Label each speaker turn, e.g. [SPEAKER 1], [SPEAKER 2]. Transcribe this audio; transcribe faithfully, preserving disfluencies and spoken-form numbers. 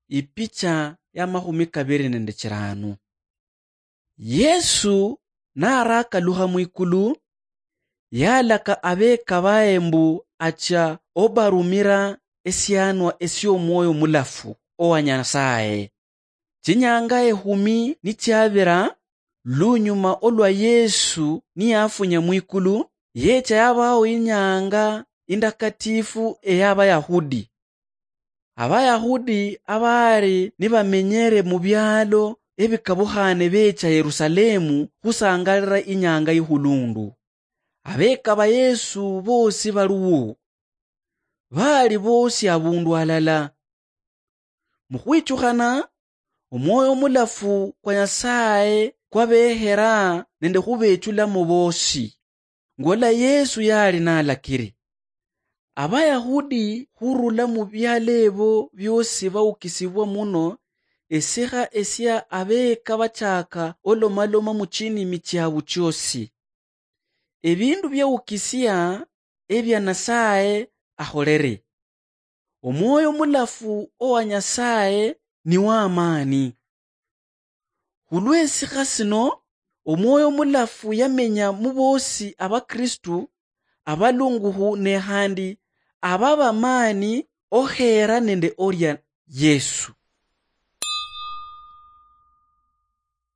[SPEAKER 1] ipicha ya mahumi kabiri nende chirano. Yesu naraka luha mwikulu yalaka abeka baembu acha obarumira esianwa esio moyo mulafu owanyasaye. Chinyanga ehumi ni chiavira lunyuma olwa Yesu ni afunya mwikulu yecha yabao inyanga indakatifu eyaba Yahudi. Abayahudi abari nibamenyere mu byalo ebikabuhane becha Yerusalemu husangalira inyanga ihulundu. Abeka ba Yesu bosi baluwo bali bosi abundu alala. Muhwichuhana omwoyo mulafu kwa Nyasaye kwabehera nende hubechula mu bosi. Ngola Yesu yali nalakiri Abayahudi hurula mu byalebo byosi baukisibwa muno esiha esya abeka bachaka olomaloma muchini michabu chosi. Ebindu byaukisia ebya Nyasaye aholere. Omwoyo mulafu owa Nyasaye ni wa amani. Hulwesiha sino omwoyo mulafu yamenya mubosi abakristu abalunguhu ne handi ababa mani ohera nende orya Yesu.